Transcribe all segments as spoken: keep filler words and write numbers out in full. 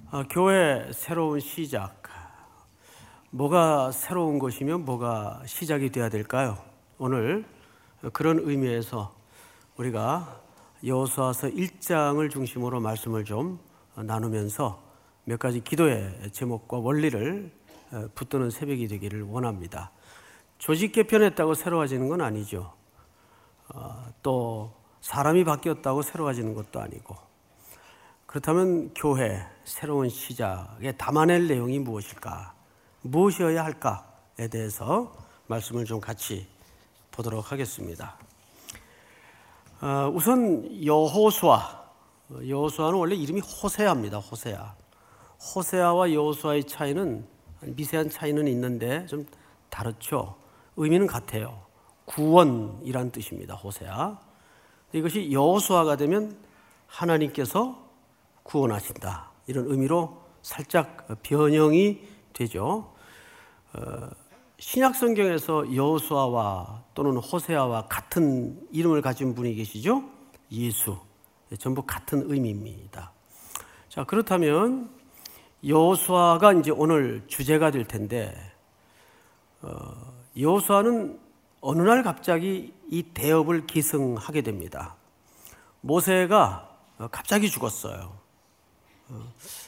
아, 교회 새로운 시작. 뭐가 새로운 것이면 뭐가 시작이 돼야 될까요? 오늘 그런 의미에서 우리가 여호수아서 일 장을 중심으로 말씀을 좀 나누면서 몇 가지 기도의 제목과 원리를 붙드는 새벽이 되기를 원합니다. 조직 개편했다고 새로워지는 건 아니죠. 어, 또 사람이 바뀌었다고 새로워지는 것도 아니고, 그렇다면 교회 새로운 시작에 담아낼 내용이 무엇일까? 무엇이어야 할까에 대해서 말씀을 좀 같이 보도록 하겠습니다. 어, 우선 여호수아, 여호수아는 원래 이름이 호세아입니다. 호세아. 호세아와 여호수아의 차이는, 미세한 차이는 있는데 좀 다르죠. 의미는 같아요. 구원이란 뜻입니다. 호세아. 이것이 여호수아가 되면 하나님께서 구원하신다, 이런 의미로 살짝 변형이 되죠. 어, 신약 성경에서 여호수아와 또는 호세아와 같은 이름을 가진 분이 계시죠? 예수. 전부 같은 의미입니다. 자, 그렇다면 여호수아가 이제 오늘 주제가 될 텐데, 어, 여호수아는 어느 날 갑자기 이 대업을 기승하게 됩니다. 모세가 갑자기 죽었어요. 어,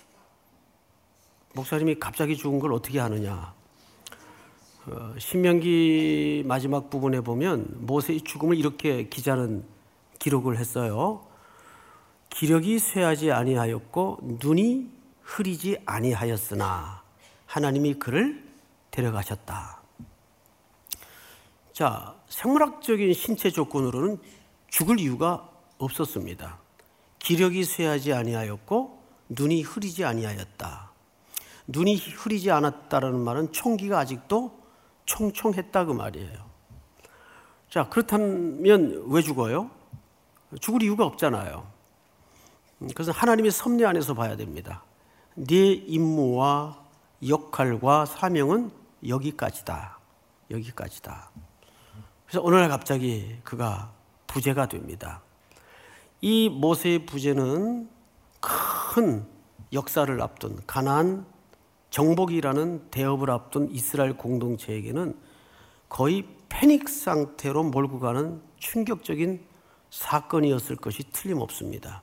목사님이 갑자기 죽은 걸 어떻게 하느냐? 어, 신명기 마지막 부분에 보면 모세의 죽음을 이렇게 기자는 기록을 했어요. 기력이 쇠하지 아니하였고 눈이 흐리지 아니하였으나 하나님이 그를 데려가셨다. 자, 생물학적인 신체 조건으로는 죽을 이유가 없었습니다. 기력이 쇠하지 아니하였고 눈이 흐리지 아니하였다. 눈이 흐리지 않았다라는 말은 총기가 아직도 총총했다 그 말이에요. 자, 그렇다면 왜 죽어요? 죽을 이유가 없잖아요. 그래서 하나님의 섭리 안에서 봐야 됩니다. 네 임무와 역할과 사명은 여기까지다. 여기까지다. 그래서 어느 날 갑자기 그가 부재가 됩니다. 이 모세의 부재는 큰 역사를 앞둔 가나안 정복이라는 대업을 앞둔 이스라엘 공동체에게는 거의 패닉 상태로 몰고 가는 충격적인 사건이었을 것이 틀림없습니다.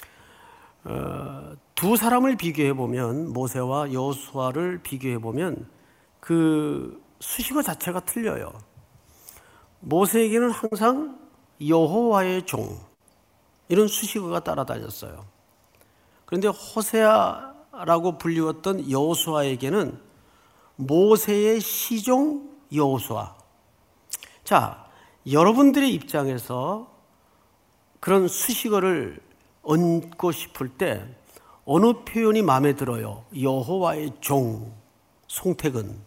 어, 두 사람을 비교해 보면, 모세와 여호수아를 비교해 보면 그 수식어 자체가 틀려요. 모세에게는 항상 여호와의 종, 이런 수식어가 따라다녔어요. 그런데 호세아라고 불리웠던 여호수아에게는 모세의 시종 여호수아. 자, 여러분들의 입장에서 그런 수식어를 얹고 싶을 때 어느 표현이 마음에 들어요? 여호와의 종, 송택은.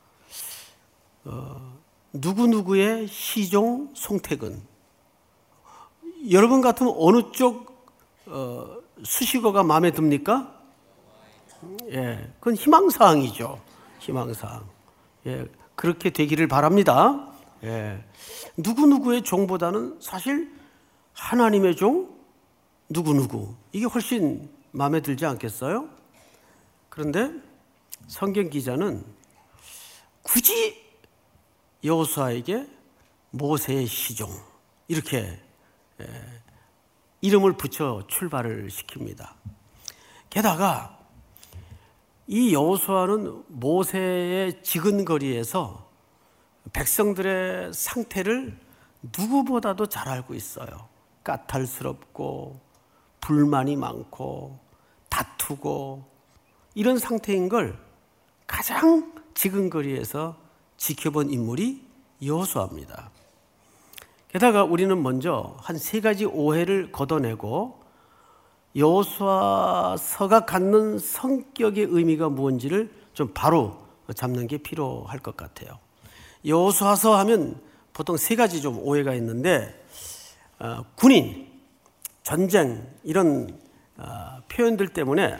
어, 누구누구의 시종 송택은. 여러분 같으면 어느 쪽 어, 수식어가 마음에 듭니까? 예, 그건 희망사항이죠. 희망사항. 예, 그렇게 되기를 바랍니다. 예, 누구누구의 종보다는 사실 하나님의 종, 누구누구, 이게 훨씬 마음에 들지 않겠어요? 그런데 성경 기자는 굳이 여호수아에게 모세의 시종, 이렇게 예, 이름을 붙여 출발을 시킵니다. 게다가 이 여호수아는 모세의 지근거리에서 백성들의 상태를 누구보다도 잘 알고 있어요. 까탈스럽고 불만이 많고 다투고 이런 상태인 걸 가장 지근거리에서 지켜본 인물이 여호수아입니다. 게다가 우리는 먼저 한 세 가지 오해를 걷어내고 여호수아서가 갖는 성격의 의미가 무엇인지를 좀 바로 잡는 게 필요할 것 같아요. 여호수아서 하면 보통 세 가지 좀 오해가 있는데, 어, 군인, 전쟁 이런 어, 표현들 때문에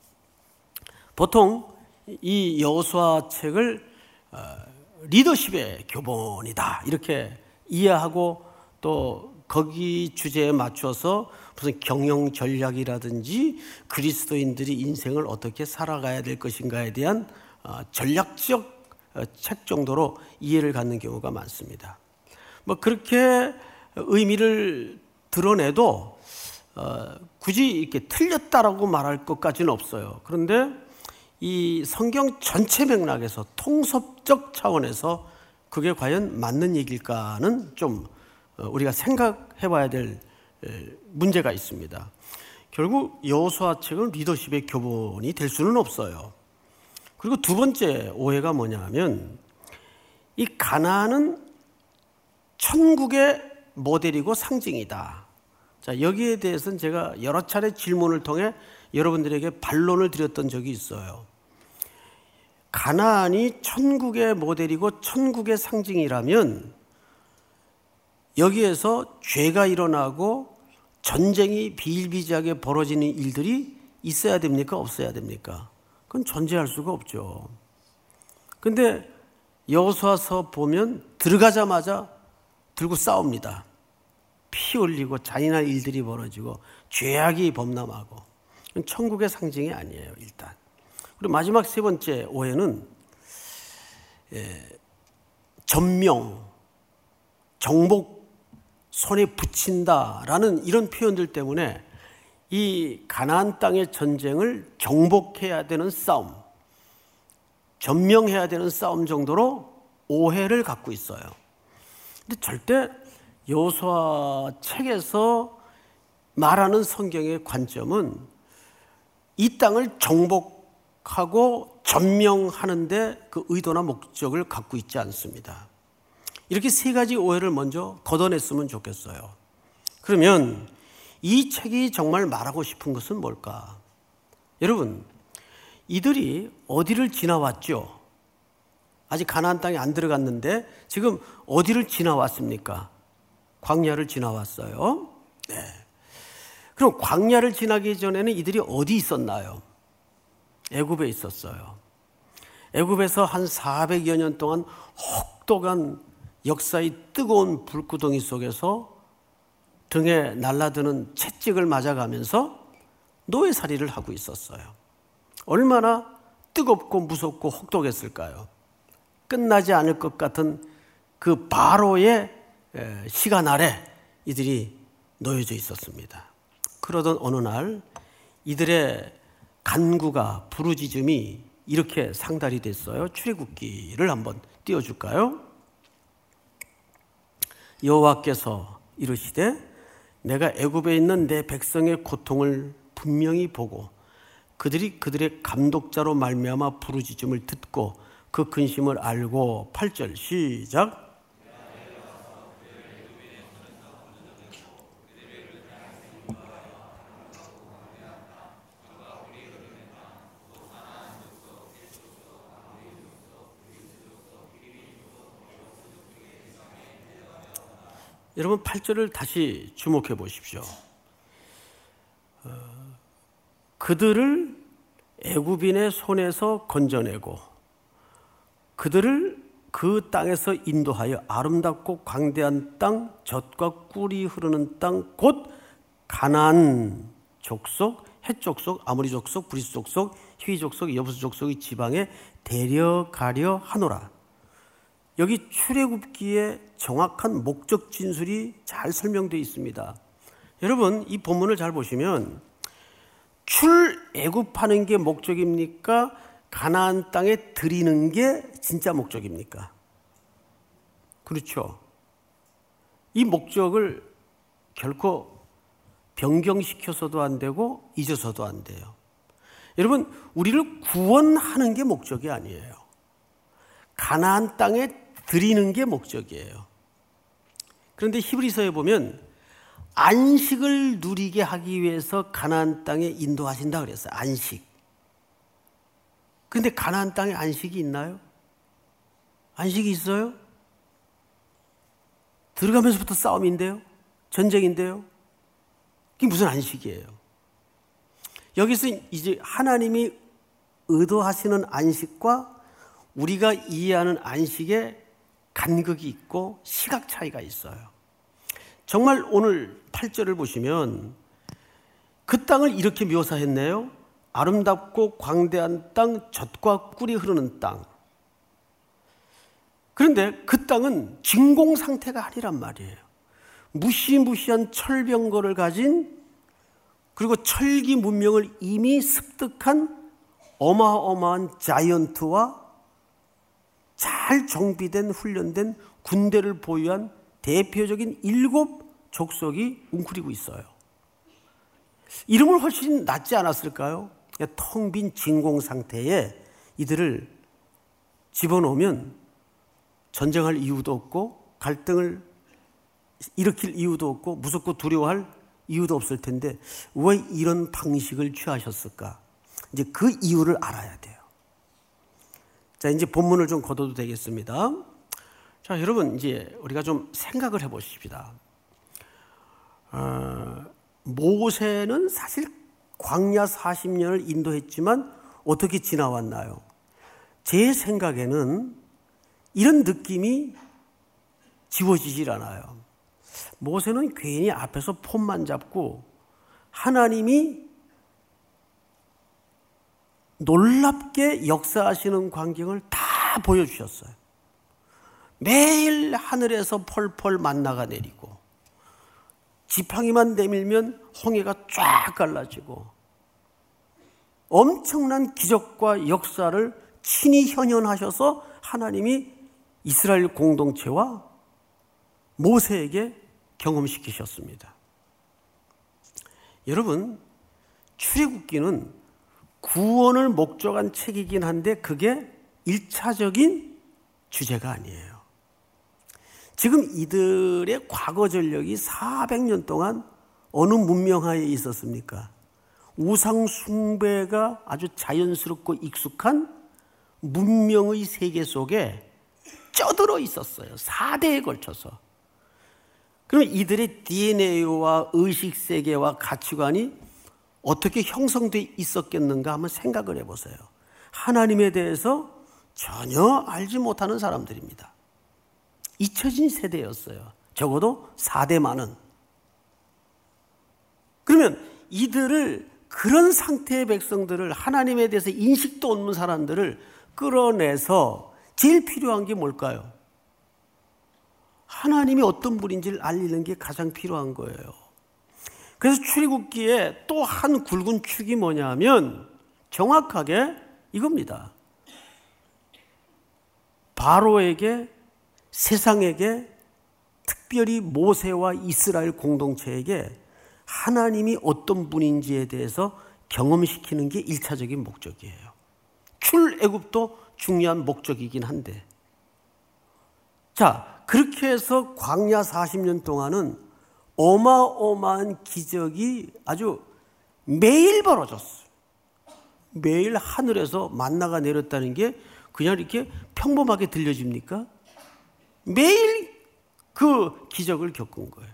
보통 이 여호수아 책을 어, 리더십의 교본이다 이렇게 이해하고 또 거기 주제에 맞춰서 무슨 경영 전략이라든지 그리스도인들이 인생을 어떻게 살아가야 될 것인가에 대한 전략적 책 정도로 이해를 갖는 경우가 많습니다. 뭐 그렇게 의미를 드러내도 어, 굳이 이렇게 틀렸다라고 말할 것까지는 없어요. 그런데 이 성경 전체 맥락에서 통섭적 차원에서 그게 과연 맞는 얘기일까는 좀 우리가 생각해 봐야 될 문제가 있습니다. 결국 여호수아 책은 리더십의 교본이 될 수는 없어요. 그리고 두 번째 오해가 뭐냐 하면 이 가나안은 천국의 모델이고 상징이다. 자, 여기에 대해서는 제가 여러 차례 질문을 통해 여러분들에게 반론을 드렸던 적이 있어요. 가나안이 천국의 모델이고 천국의 상징이라면 여기에서 죄가 일어나고 전쟁이 비일비재하게 벌어지는 일들이 있어야 됩니까? 없어야 됩니까? 그건 존재할 수가 없죠. 근데 여호수아서 보면 들어가자마자 들고 싸웁니다. 피 흘리고 잔인한 일들이 벌어지고 죄악이 범람하고 천국의 상징이 아니에요. 일단. 그리고 마지막 세 번째 오해는 예, 전명, 정복, 손에 붙인다라는 이런 표현들 때문에 이 가나안 땅의 전쟁을 정복해야 되는 싸움, 전명해야 되는 싸움 정도로 오해를 갖고 있어요. 근데 절대 여호수아 책에서 말하는 성경의 관점은 이 땅을 정복하고 전명하는데 그 의도나 목적을 갖고 있지 않습니다. 이렇게 세 가지 오해를 먼저 걷어냈으면 좋겠어요. 그러면 이 책이 정말 말하고 싶은 것은 뭘까? 여러분, 이들이 어디를 지나왔죠? 아직 가나안 땅에 안 들어갔는데 지금 어디를 지나왔습니까? 광야를 지나왔어요. 네. 그럼 광야를 지나기 전에는 이들이 어디 있었나요? 애굽에 있었어요. 애굽에서 한 사백여 년 동안 혹독한 역사의 뜨거운 불구덩이 속에서 등에 날아드는 채찍을 맞아가면서 노예살이를 하고 있었어요. 얼마나 뜨겁고 무섭고 혹독했을까요? 끝나지 않을 것 같은 그 바로의 시간 아래 이들이 놓여져 있었습니다. 그러던 어느 날 이들의 간구가 부르짖음이 이렇게 상달이 됐어요. 출애굽기를 한번 띄워줄까요? 여호와께서 이르시되 내가 애굽에 있는 내 백성의 고통을 분명히 보고 그들이 그들의 감독자로 말미암아 부르짖음을 듣고 그 근심을 알고 팔 절 시작. 여러분 팔 절을 다시 주목해 보십시오. 어, 그들을 애굽인의 손에서 건져내고 그들을 그 땅에서 인도하여 아름답고 광대한 땅, 젖과 꿀이 흐르는 땅, 곧 가나안 족속, 헷 족속, 아모리 족속, 브리스 족속, 히위 족속, 여부스 족속의 지방에 데려가려 하노라. 여기 출애굽기의 정확한 목적 진술이 잘 설명되어 있습니다. 여러분 이 본문을 잘 보시면 출애굽하는 게 목적입니까? 가나안 땅에 들이는 게 진짜 목적입니까? 그렇죠. 이 목적을 결코 변경시켜서도 안 되고 잊어서도 안 돼요. 여러분 우리를 구원하는 게 목적이 아니에요. 가나안 땅에 드리는 게 목적이에요. 그런데 히브리서에 보면 안식을 누리게 하기 위해서 가나안 땅에 인도하신다 그랬어요. 안식. 그런데 가나안 땅에 안식이 있나요? 안식이 있어요? 들어가면서부터 싸움인데요? 전쟁인데요? 그게 무슨 안식이에요? 여기서 이제 하나님이 의도하시는 안식과 우리가 이해하는 안식에 간극이 있고 시각 차이가 있어요. 정말 오늘 팔 절을 보시면 그 땅을 이렇게 묘사했네요. 아름답고 광대한 땅, 젖과 꿀이 흐르는 땅. 그런데 그 땅은 진공 상태가 아니란 말이에요. 무시무시한 철병거를 가진, 그리고 철기 문명을 이미 습득한 어마어마한 자이언트와 잘 정비된 훈련된 군대를 보유한 대표적인 일곱 족속이 웅크리고 있어요. 이름을 훨씬 낫지 않았을까요? 텅 빈 진공 상태에 이들을 집어넣으면 전쟁할 이유도 없고 갈등을 일으킬 이유도 없고 무섭고 두려워할 이유도 없을 텐데 왜 이런 방식을 취하셨을까? 이제 그 이유를 알아야 돼요. 자, 이제 본문을 좀 걷어도 되겠습니다. 자, 여러분, 이제 우리가 좀 생각을 해 보십시다. 어, 모세는 사실 광야 사십 년을 인도했지만 어떻게 지나왔나요? 제 생각에는 이런 느낌이 지워지질 않아요. 모세는 괜히 앞에서 폰만 잡고 하나님이 놀랍게 역사하시는 광경을 다 보여주셨어요. 매일 하늘에서 펄펄 만나가 내리고 지팡이만 내밀면 홍해가 쫙 갈라지고 엄청난 기적과 역사를 친히 현현하셔서 하나님이 이스라엘 공동체와 모세에게 경험시키셨습니다. 여러분, 출애굽기는 구원을 목적한 책이긴 한데 그게 일차적인 주제가 아니에요. 지금 이들의 과거 전력이 사백 년 동안 어느 문명하에 있었습니까? 우상 숭배가 아주 자연스럽고 익숙한 문명의 세계 속에 쩌들어 있었어요. 사 대에 걸쳐서. 그럼 이들의 디엔에이와 의식세계와 가치관이 어떻게 형성되어 있었겠는가 한번 생각을 해보세요. 하나님에 대해서 전혀 알지 못하는 사람들입니다. 잊혀진 세대였어요. 적어도 사 대만은. 그러면 이들을, 그런 상태의 백성들을, 하나님에 대해서 인식도 없는 사람들을 끌어내서 제일 필요한 게 뭘까요? 하나님이 어떤 분인지를 알리는 게 가장 필요한 거예요. 그래서 출애굽기에 또 한 굵은 축이 뭐냐면 정확하게 이겁니다. 바로에게, 세상에게, 특별히 모세와 이스라엘 공동체에게 하나님이 어떤 분인지에 대해서 경험시키는 게 일차적인 목적이에요. 출애굽도 중요한 목적이긴 한데, 자, 그렇게 해서 광야 사십 년 동안은 어마어마한 기적이 아주 매일 벌어졌어요. 매일 하늘에서 만나가 내렸다는 게 그냥 이렇게 평범하게 들려집니까? 매일 그 기적을 겪은 거예요.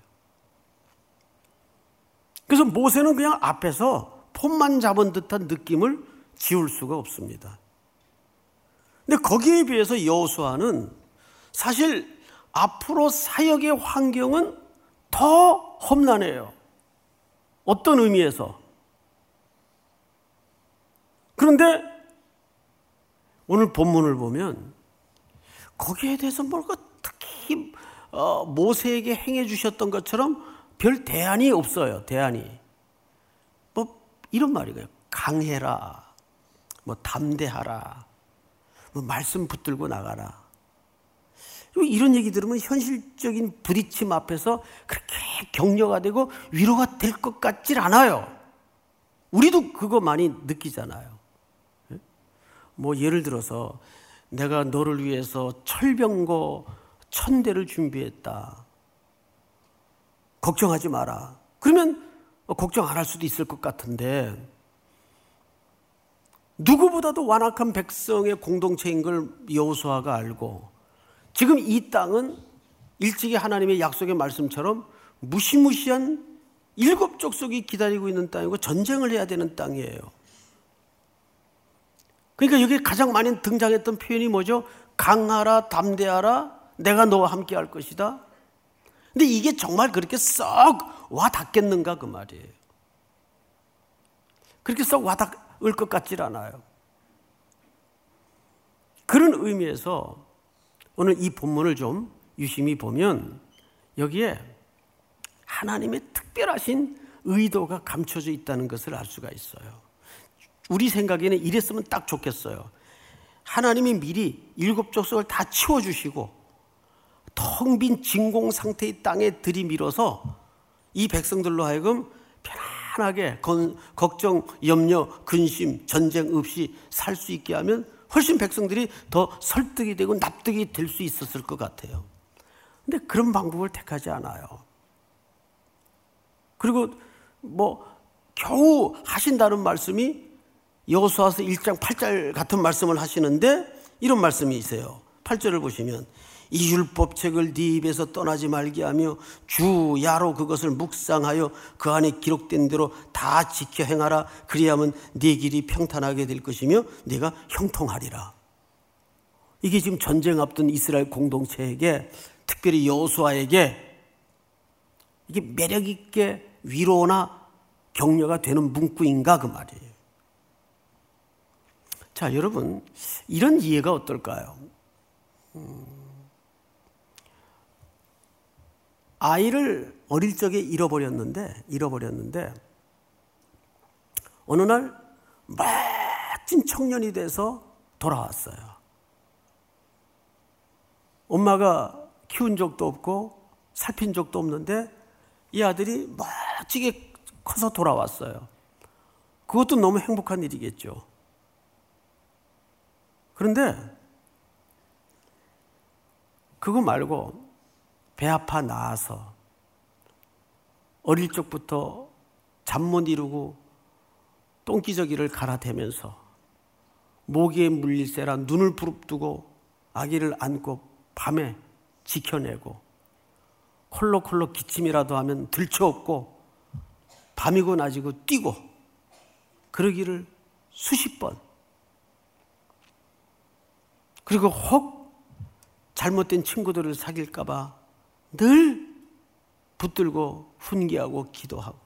그래서 모세는 그냥 앞에서 폰만 잡은 듯한 느낌을 지울 수가 없습니다. 근데 거기에 비해서 여호수아는 사실 앞으로 사역의 환경은 더 험난해요. 어떤 의미에서? 그런데 오늘 본문을 보면 거기에 대해서 뭔가 특히 어, 모세에게 행해 주셨던 것처럼 별 대안이 없어요. 대안이. 뭐 이런 말이에요. 강해라, 뭐 담대하라, 뭐 말씀 붙들고 나가라. 이런 얘기 들으면 현실적인 부딪힘 앞에서 그렇게 격려가 되고 위로가 될 것 같질 않아요. 우리도 그거 많이 느끼잖아요. 뭐 예를 들어서 내가 너를 위해서 철병거 천 대를 준비했다. 걱정하지 마라. 그러면 걱정 안 할 수도 있을 것 같은데, 누구보다도 완악한 백성의 공동체인 걸 여호수아가 알고, 지금 이 땅은 일찍이 하나님의 약속의 말씀처럼 무시무시한 일곱 족속이 기다리고 있는 땅이고 전쟁을 해야 되는 땅이에요. 그러니까 여기 가장 많이 등장했던 표현이 뭐죠? 강하라, 담대하라, 내가 너와 함께 할 것이다. 근데 이게 정말 그렇게 썩 와 닿겠는가 그 말이에요. 그렇게 썩 와 닿을 것 같질 않아요. 그런 의미에서 오늘 이 본문을 좀 유심히 보면 여기에 하나님의 특별하신 의도가 감춰져 있다는 것을 알 수가 있어요. 우리 생각에는 이랬으면 딱 좋겠어요. 하나님이 미리 일곱 족속을 다 치워주시고 텅 빈 진공 상태의 땅에 들이밀어서 이 백성들로 하여금 편안하게 건, 걱정, 염려, 근심, 전쟁 없이 살 수 있게 하면 훨씬 백성들이 더 설득이 되고 납득이 될 수 있었을 것 같아요. 근데 그런 방법을 택하지 않아요. 그리고 뭐 겨우 하신다는 말씀이 여호수아서 일 장 팔 절 같은 말씀을 하시는데 이런 말씀이 있어요. 팔 절을 보시면 이 율법책을 네 입에서 떠나지 말게 하며 주 야로 그것을 묵상하여 그 안에 기록된 대로 다 지켜 행하라. 그리하면 네 길이 평탄하게 될 것이며 네가 형통하리라. 이게 지금 전쟁 앞둔 이스라엘 공동체에게, 특별히 여호수아에게 이게 매력 있게 위로나 격려가 되는 문구인가 그 말이에요. 자, 여러분, 이런 이해가 어떨까요? 음, 아이를 어릴 적에 잃어버렸는데, 잃어버렸는데, 어느 날 멋진 청년이 돼서 돌아왔어요. 엄마가 키운 적도 없고 살핀 적도 없는데 이 아들이 멋지게 커서 돌아왔어요. 그것도 너무 행복한 일이겠죠. 그런데 그거 말고 배 아파 나아서 어릴 적부터 잠 못 이루고 똥기저귀를 갈아대면서 모기에 물릴세라 눈을 부릅뜨고 아기를 안고 밤에 지켜내고 콜록콜록 기침이라도 하면 들쳐업고 밤이고 낮이고 뛰고 그러기를 수십 번. 그리고 혹 잘못된 친구들을 사귈까 봐 늘 붙들고 훈계하고 기도하고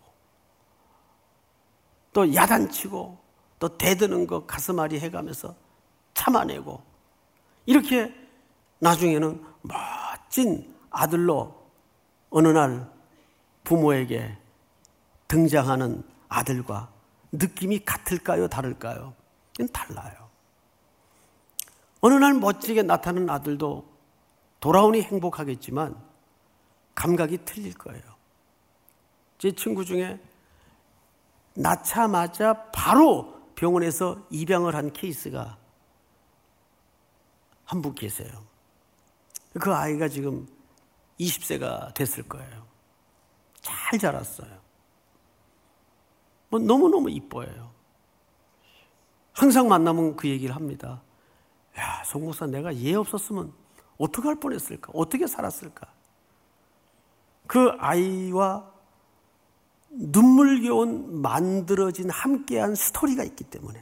또 야단치고 또 대드는 거 가슴앓이 해가면서 참아내고 이렇게 나중에는 멋진 아들로 어느 날 부모에게 등장하는 아들과 느낌이 같을까요? 다를까요? 이건 달라요. 어느 날 멋지게 나타나는 아들도 돌아오니 행복하겠지만 감각이 틀릴 거예요. 제 친구 중에 낳자마자 바로 병원에서 입양을 한 케이스가 한 분 계세요. 그 아이가 지금 이십 세가 됐을 거예요. 잘 자랐어요. 뭐 너무너무 이뻐요. 항상 만나면 그 얘기를 합니다. 야, 송 목사, 내가 얘 없었으면 어떻게 할 뻔했을까? 어떻게 살았을까? 그 아이와 눈물겨운 만들어진 함께한 스토리가 있기 때문에.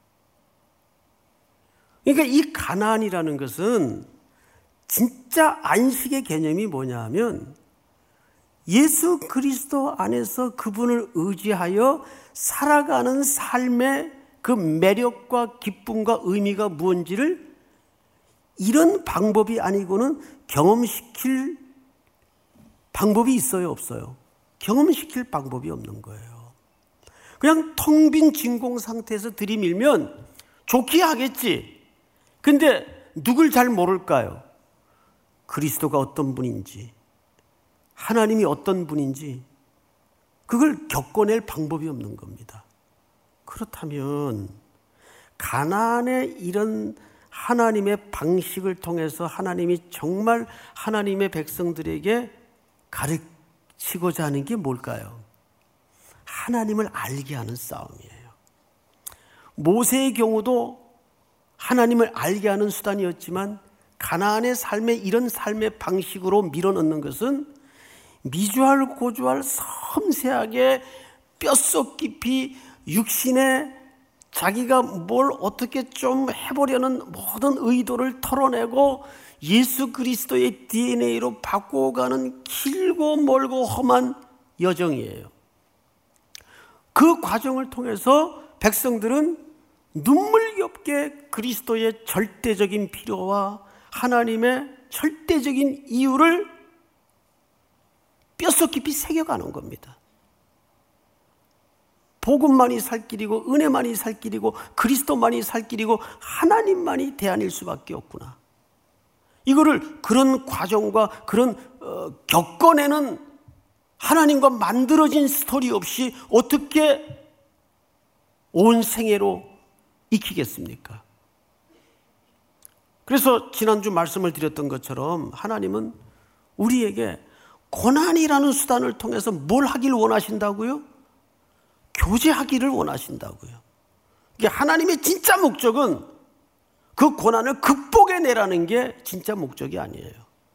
그러니까 이 가나안이라는 것은 진짜 안식의 개념이 뭐냐 하면 예수 그리스도 안에서 그분을 의지하여 살아가는 삶의 그 매력과 기쁨과 의미가 무엇인지를 이런 방법이 아니고는 경험시킬 방법이 있어요, 없어요? 경험시킬 방법이 없는 거예요. 그냥 텅 빈 진공 상태에서 들이밀면 좋게 하겠지. 근데 누굴 잘 모를까요? 그리스도가 어떤 분인지, 하나님이 어떤 분인지 그걸 겪어낼 방법이 없는 겁니다. 그렇다면 가나안의 이런 하나님의 방식을 통해서 하나님이 정말 하나님의 백성들에게 가르치고자 하는 게 뭘까요? 하나님을 알게 하는 싸움이에요. 모세의 경우도 하나님을 알게 하는 수단이었지만 가나안의 삶의 이런 삶의 방식으로 밀어넣는 것은 미주알 고주알 섬세하게 뼛속 깊이 육신의 자기가 뭘 어떻게 좀 해보려는 모든 의도를 털어내고 예수 그리스도의 디엔에이로 바꿔가는 길고 멀고 험한 여정이에요. 그 과정을 통해서 백성들은 눈물겹게 그리스도의 절대적인 필요와 하나님의 절대적인 이유를 뼛속 깊이 새겨가는 겁니다. 복음만이 살 길이고 은혜만이 살 길이고 그리스도만이 살 길이고 하나님만이 대안일 수밖에 없구나. 이거를 그런 과정과 그런 어, 겪어내는 하나님과 만들어진 스토리 없이 어떻게 온 생애로 익히겠습니까? 그래서 지난주 말씀을 드렸던 것처럼 하나님은 우리에게 고난이라는 수단을 통해서 뭘 하길 원하신다고요? 교제하기를 원하신다고요. 하나님의 진짜 목적은 그 고난을 극복해내라는 게 진짜 목적이 아니에요.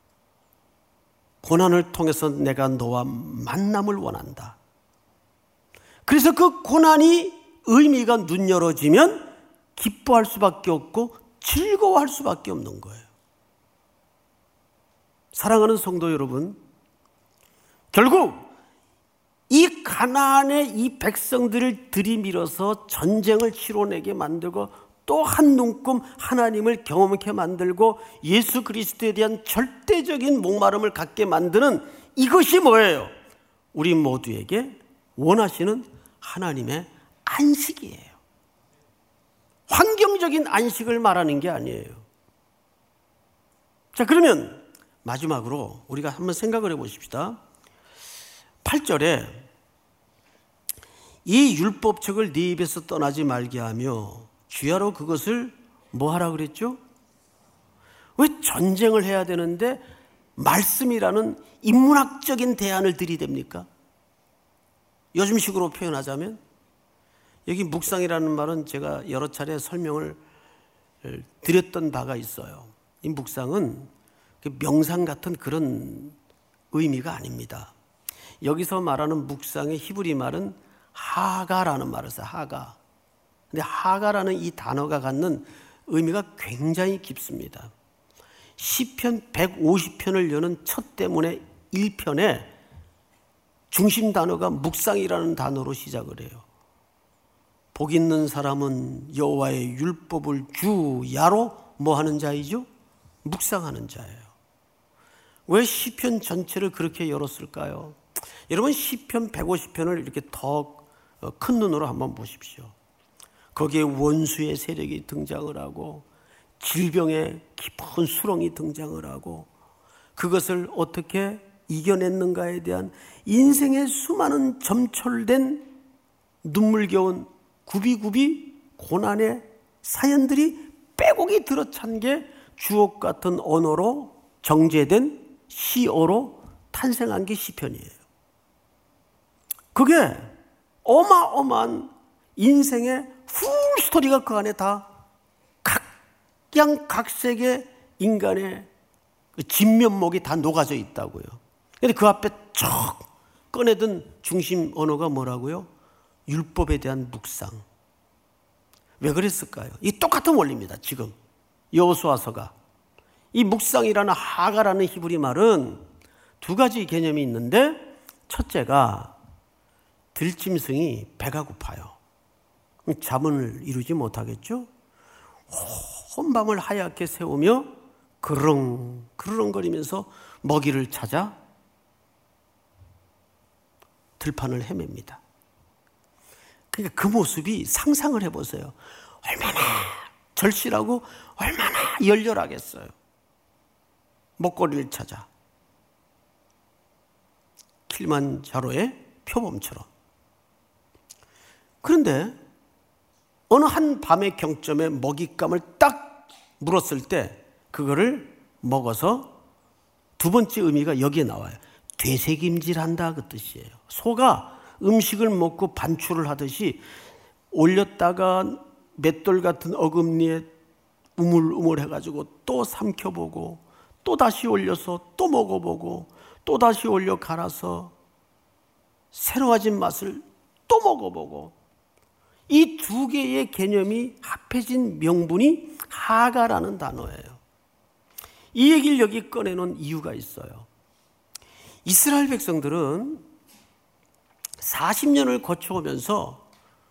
고난을 통해서 내가 너와 만남을 원한다. 그래서 그 고난이 의미가 눈 열어지면 기뻐할 수밖에 없고 즐거워할 수밖에 없는 거예요. 사랑하는 성도 여러분, 결국 이 가나안의 이 백성들을 들이밀어서 전쟁을 치러내게 만들고 또 한 눈금 하나님을 경험하게 만들고 예수 그리스도에 대한 절대적인 목마름을 갖게 만드는 이것이 뭐예요? 우리 모두에게 원하시는 하나님의 안식이에요. 환경적인 안식을 말하는 게 아니에요. 자, 그러면 마지막으로 우리가 한번 생각을 해보십시다. 팔 절에 이 율법책을 네 입에서 떠나지 말게 하며 주야로 그것을 뭐 하라 그랬죠? 왜 전쟁을 해야 되는데 말씀이라는 인문학적인 대안을 들이댑니까? 요즘식으로 표현하자면 여기 묵상이라는 말은 제가 여러 차례 설명을 드렸던 바가 있어요. 이 묵상은 명상 같은 그런 의미가 아닙니다. 여기서 말하는 묵상의 히브리 말은 하가라는 말을 써요. 하가. 근데 하가라는 이 단어가 갖는 의미가 굉장히 깊습니다. 시편 백오십 편을 여는 첫 대문의 일 편에 중심 단어가 묵상이라는 단어로 시작을 해요. 복 있는 사람은 여호와의 율법을 주야로 뭐 하는 자이죠? 묵상하는 자예요. 왜 시편 전체를 그렇게 열었을까요? 여러분 시편 백오십 편을 이렇게 더 큰 눈으로 한번 보십시오. 거기에 원수의 세력이 등장을 하고 질병의 깊은 수렁이 등장을 하고 그것을 어떻게 이겨냈는가에 대한 인생의 수많은 점철된 눈물겨운 굽이굽이 고난의 사연들이 빼곡히 들어찬 게 주옥 같은 언어로 정제된 시어로 탄생한 게 시편이에요. 그게 어마어마한 인생의 풀 스토리가 그 안에 다 각양각색의 인간의 진면목이 다 녹아져 있다고요. 근데 그 앞에 쭉 꺼내든 중심 언어가 뭐라고요? 율법에 대한 묵상. 왜 그랬을까요? 이 똑같은 원리입니다. 지금 여호수아서가 이 묵상이라는 하가라는 히브리 말은 두 가지 개념이 있는데 첫째가 들짐승이 배가 고파요. 잠을 이루지 못하겠죠? 혼밤을 하얗게 새우며 그릉 그르렁거리면서 먹이를 찾아 들판을 헤맵니다. 그러니까 그 모습이 상상을 해보세요. 얼마나 절실하고 얼마나 열렬하겠어요. 먹거리를 찾아 킬만자로의 표범처럼. 그런데 어느 한 밤의 경점에 먹잇감을 딱 물었을 때 그거를 먹어서 두 번째 의미가 여기에 나와요. 되새김질한다 그 뜻이에요. 소가 음식을 먹고 반출을 하듯이 올렸다가 맷돌 같은 어금니에 우물우물 해가지고 또 삼켜보고 또 다시 올려서 또 먹어보고 또 다시 올려 갈아서 새로워진 맛을 또 먹어보고 이 두 개의 개념이 합해진 명분이 하가라는 단어예요. 이 얘기를 여기 꺼내놓은 이유가 있어요. 이스라엘 백성들은 사십 년을 거쳐오면서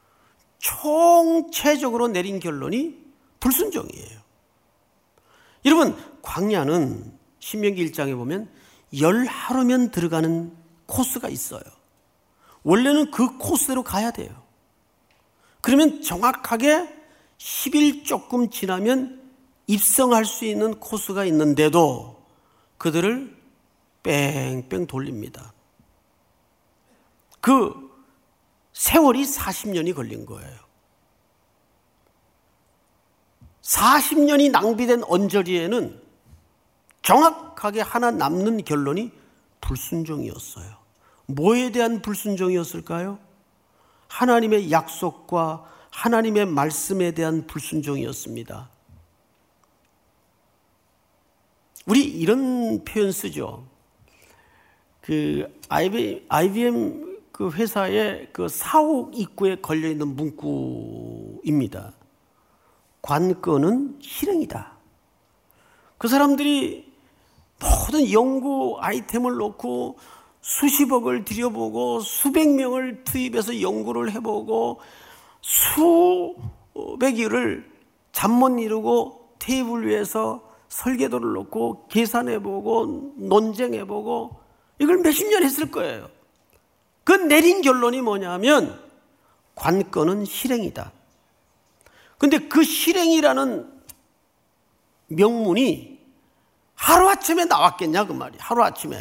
총체적으로 내린 결론이 불순종이에요. 여러분, 광야는 신명기 일 장에 보면 열 하루면 들어가는 코스가 있어요. 원래는 그 코스대로 가야 돼요. 그러면 정확하게 십 일 조금 지나면 입성할 수 있는 코스가 있는데도 그들을 뺑뺑 돌립니다. 그 세월이 사십 년이 걸린 거예요. 사십 년이 낭비된 언저리에는 정확하게 하나 남는 결론이 불순종이었어요. 뭐에 대한 불순종이었을까요? 하나님의 약속과 하나님의 말씀에 대한 불순종이었습니다. 우리 이런 표현 쓰죠. 그 아이비엠 그 회사의 그 사옥 입구에 걸려 있는 문구입니다. 관건은 실행이다. 그 사람들이 모든 연구 아이템을 놓고 수십억을 들여보고 수백 명을 투입해서 연구를 해보고 수백일을 잠 못 이루고 테이블 위에서 설계도를 놓고 계산해보고 논쟁해보고 이걸 몇십 년 했을 거예요. 그 내린 결론이 뭐냐면 관건은 실행이다. 근데 그 실행이라는 명문이 하루아침에 나왔겠냐 그 말이에요. 하루아침에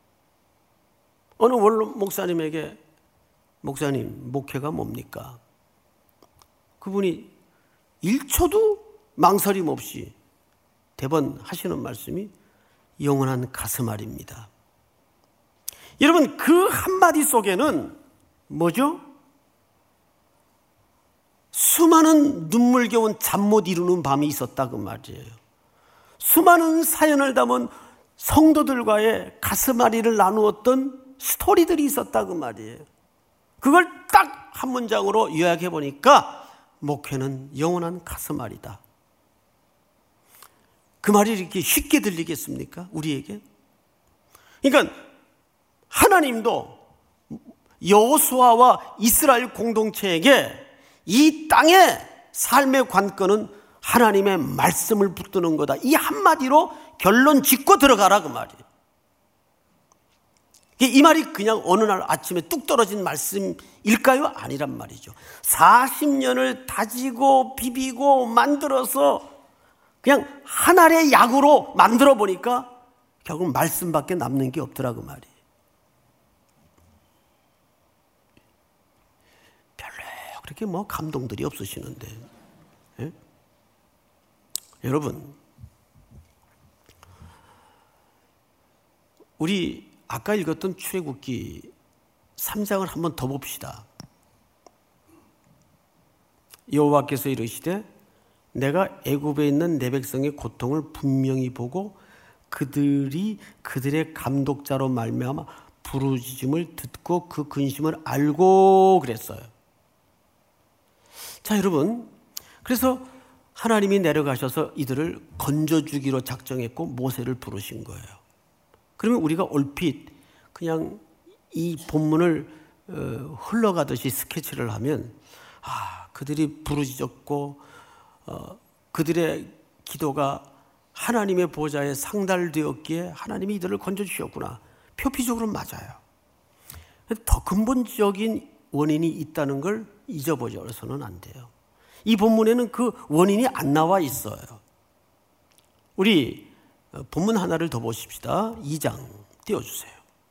어느 원로 목사님에게 목사님 목회가 뭡니까? 그분이 일 초도 망설임 없이 대번 하시는 말씀이 영원한 가슴앓이입니다. 여러분, 그 한마디 속에는 뭐죠? 수많은 눈물겨운 잠 못 이루는 밤이 있었다 그 말이에요. 수많은 사연을 담은 성도들과의 가슴앓이를 나누었던 스토리들이 있었다 그 말이에요. 그걸 딱 한 문장으로 요약해 보니까 목회는 영원한 가슴앓이다. 그 말이 이렇게 쉽게 들리겠습니까? 우리에게? 그러니까 하나님도 여호수아와 이스라엘 공동체에게 이 땅의 삶의 관건은 하나님의 말씀을 붙드는 거다. 이 한마디로 결론 짓고 들어가라 그 말이에요. 이 말이 그냥 어느 날 아침에 뚝 떨어진 말씀일까요? 아니란 말이죠. 사십 년을 다지고 비비고 만들어서 그냥 한 알의 약으로 만들어 보니까 결국 말씀밖에 남는 게 없더라 그 말이에요. 별로 그렇게 뭐 감동들이 없으시는데, 예? 여러분, 우리 아까 읽었던 출애굽기 삼 장을 한번 더 봅시다. 여호와께서 이르시되 내가 애굽에 있는 내 백성의 고통을 분명히 보고 그들이 그들의 감독자로 말미암아 부르짖음을 듣고 그 근심을 알고 그랬어요. 자, 여러분, 그래서 하나님이 내려가셔서 이들을 건져주기로 작정했고 모세를 부르신 거예요. 그러면 우리가 얼핏 그냥 이 본문을 흘러가듯이 스케치를 하면 아, 그들이 부르짖었고 어, 그들의 기도가 하나님의 보좌에 상달되었기에 하나님이 이들을 건져주셨구나. 표피적으로 맞아요. 더 근본적인 원인이 있다는 걸 잊어버려서는 안 돼요. 이 본문에는 그 원인이 안 나와 있어요. 우리 본문 하나를 더 보십시다. 이 장 띄워주세요.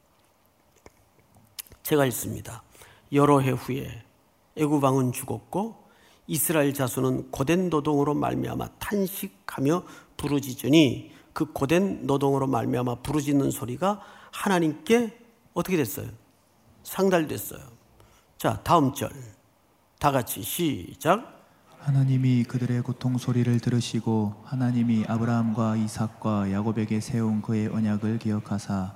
제가 읽습니다. 여러 해 후에 애굽 왕은 죽었고 이스라엘 자손은 고된 노동으로 말미암아 탄식하며 부르짖으니 그 고된 노동으로 말미암아 부르짖는 소리가 하나님께 어떻게 됐어요? 상달됐어요. 자, 다음 절 다 같이 시작. 하나님이 그들의 고통 소리를 들으시고 하나님이 아브라함과 이삭과 야곱에게 세운 그의 언약을 기억하사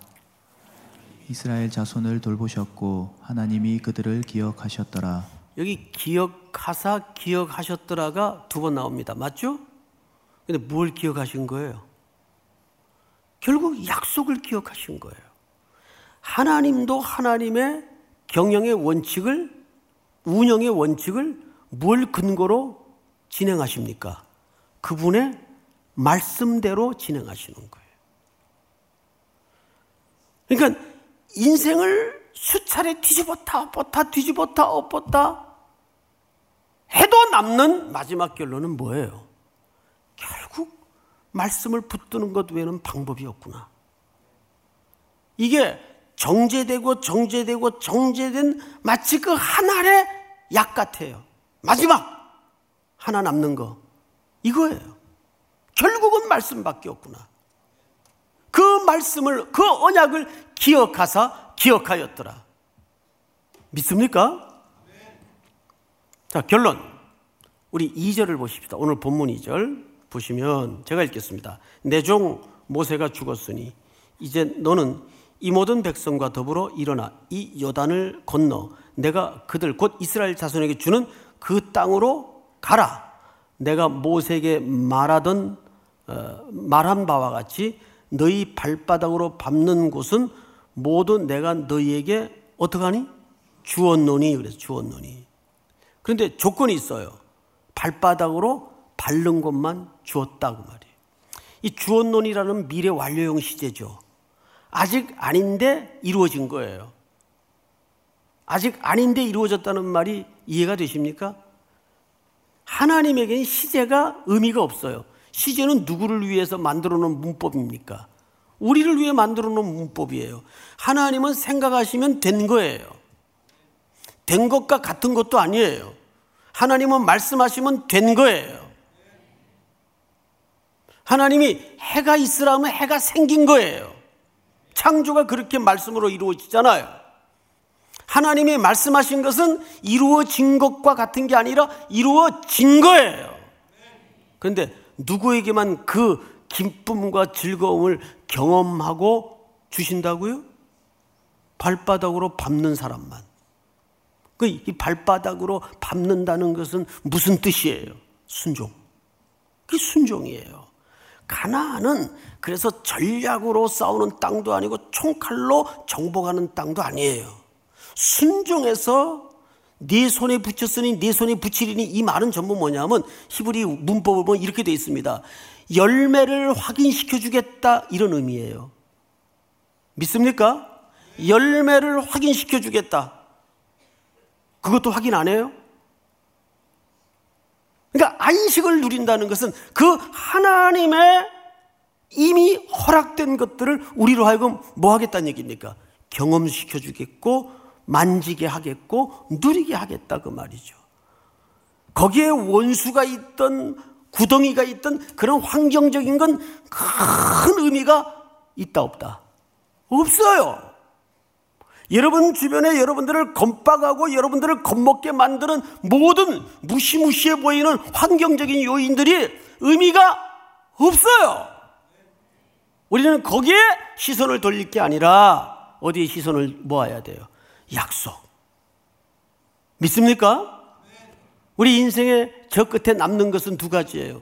이스라엘 자손을 돌보셨고 하나님이 그들을 기억하셨더라. 여기 기억 기억하사 기억하셨더라가 두 번 나옵니다. 맞죠? 근데 뭘 기억하신 거예요? 결국 약속을 기억하신 거예요. 하나님도 하나님의 경영의 원칙을, 운영의 원칙을 뭘 근거로 진행하십니까? 그분의 말씀대로 진행하시는 거예요. 그러니까 인생을 수차례 뒤집었다 엎었다 뒤집었다 엎었다 해도 남는 마지막 결론은 뭐예요? 결국 말씀을 붙드는 것 외에는 방법이 없구나. 이게 정제되고 정제되고 정제된 마치 그 한 알의 약 같아요. 마지막 하나 남는 거 이거예요. 결국은 말씀밖에 없구나. 그 말씀을, 그 언약을 기억하사 기억하였더라. 믿습니까? 자, 결론. 우리 이 절을 보십시다. 오늘 본문 이 절 보시면 제가 읽겠습니다. 내 종 모세가 죽었으니 이제 너는 이 모든 백성과 더불어 일어나 이 요단을 건너 내가 그들 곧 이스라엘 자손에게 주는 그 땅으로 가라. 내가 모세에게 말하던 어, 말한 바와 같이 너희 발바닥으로 밟는 곳은 모두 내가 너희에게 어떡하니? 주었노니. 그래서 주었노니. 그런데 조건이 있어요. 발바닥으로 밟는 것만 주었다고 말이에요. 이 주었노니라는 미래 완료형 시제죠. 아직 아닌데 이루어진 거예요. 아직 아닌데 이루어졌다는 말이 이해가 되십니까? 하나님에게는 시제가 의미가 없어요. 시제는 누구를 위해서 만들어 놓은 문법입니까? 우리를 위해 만들어 놓은 문법이에요. 하나님은 생각하시면 된 거예요. 된 것과 같은 것도 아니에요. 하나님은 말씀하시면 된 거예요. 하나님이 해가 있으라 하면 해가 생긴 거예요. 창조가 그렇게 말씀으로 이루어지잖아요. 하나님이 말씀하신 것은 이루어진 것과 같은 게 아니라 이루어진 거예요. 그런데 누구에게만 그 기쁨과 즐거움을 경험하고 주신다고요? 발바닥으로 밟는 사람만. 그 이 발바닥으로 밟는다는 것은 무슨 뜻이에요? 순종. 그게 순종이에요. 가나안은 그래서 전략으로 싸우는 땅도 아니고 총칼로 정복하는 땅도 아니에요. 순종해서 네 손에 붙였으니 네 손에 붙이리니, 이 말은 전부 뭐냐면 히브리 문법을 보면 이렇게 되어 있습니다. 열매를 확인시켜 주겠다, 이런 의미예요. 믿습니까? 열매를 확인시켜 주겠다. 그것도 확인 안 해요? 그러니까 안식을 누린다는 것은 그 하나님의 이미 허락된 것들을 우리로 하여금 뭐 하겠다는 얘기입니까? 경험시켜 주겠고 만지게 하겠고 누리게 하겠다, 그 말이죠. 거기에 원수가 있던 구덩이가 있던 그런 환경적인 건 큰 의미가 있다 없다? 없어요. 여러분 주변에 여러분들을 겁박하고 여러분들을 겁먹게 만드는 모든 무시무시해 보이는 환경적인 요인들이 의미가 없어요. 우리는 거기에 시선을 돌릴 게 아니라 어디에 시선을 모아야 돼요? 약속. 믿습니까? 우리 인생의 저 끝에 남는 것은 두 가지예요.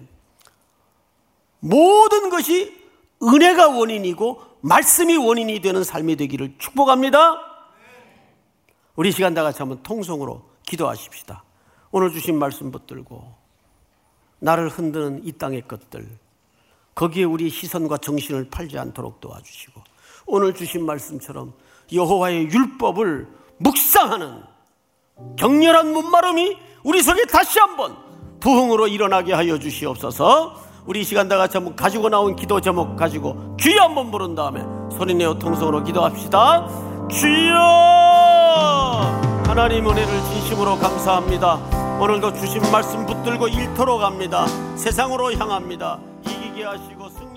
모든 것이 은혜가 원인이고 말씀이 원인이 되는 삶이 되기를 축복합니다. 우리 시간 다 같이 한번 통성으로 기도하십시다. 오늘 주신 말씀 붙들고 나를 흔드는 이 땅의 것들, 거기에 우리 시선과 정신을 팔지 않도록 도와주시고, 오늘 주신 말씀처럼 여호와의 율법을 묵상하는 격렬한 문마름이 우리 속에 다시 한번 부흥으로 일어나게 하여 주시옵소서. 우리 시간 다 같이 한번 가지고 나온 기도 제목 가지고 주여 한번 부른 다음에 소리내어 통성으로 기도합시다. 주여! 하나님 은혜를 진심으로 감사합니다. 오늘도 주신 말씀 붙들고 일터로 갑니다. 세상으로 향합니다. 이기게 하시고 승